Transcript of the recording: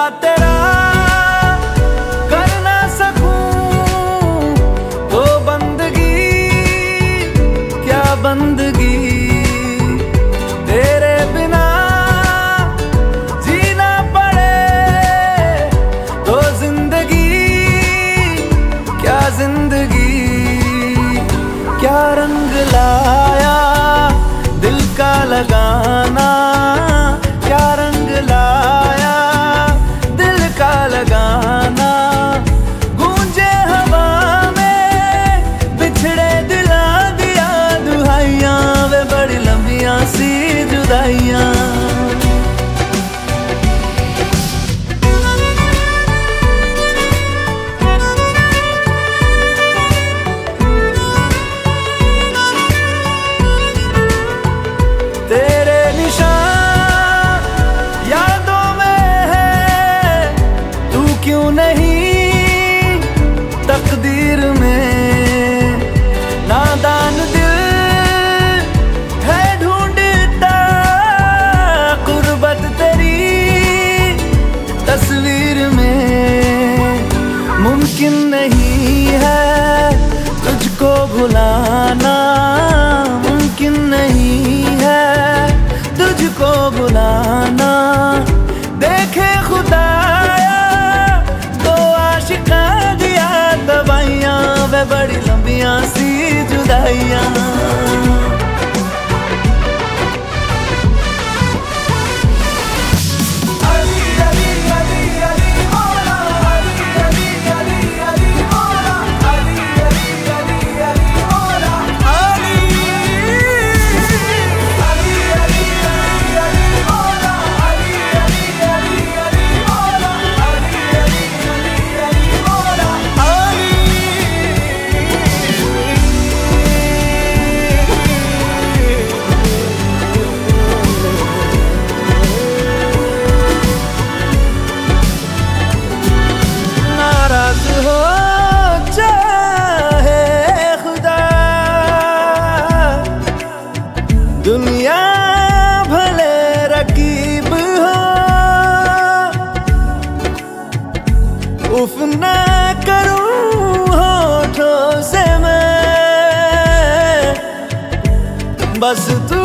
तेरा कर ना सकूं तो बंदगी, क्या बंदगी तेरे बिना जीना पड़े तो जिंदगी, क्या जिंदगी। क्या रंग लाया दिल का लगाना, क्या रंग लाया दिल का लगाना। गूंजे हवा में बिछड़े दिला दिया दुहाइयां, वे बड़ी लंबियां सी जुदाइयां। तेरे निशान यादों में है, तू क्यों नहीं तकदीर में। नादान दिल है ढूंढता गुर्बत तेरी तस्वीर में। मुमकिन नहीं है तुझको भुलाना, मुमकिन नहीं है तुझको बुलाना। देखे खुदाया तो आशिका दिया दवाइयां, वे बड़ी लंबियां सी जुदाइयां। दुनिया भले रकीब हो, उफ ना करूं होठों से मैं, बस तू